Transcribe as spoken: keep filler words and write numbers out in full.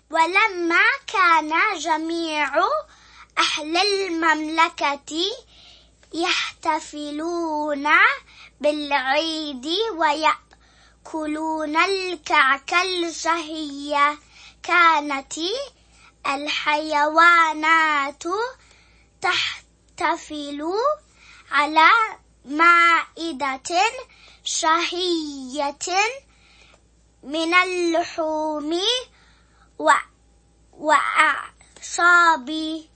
ولما كان جميع أهل المملكة يحتفلون بالعيد ويأكلون الكعك الشهي، كانت الحيوانات تحتفل على مائدة شهية من اللحوم وأعشاب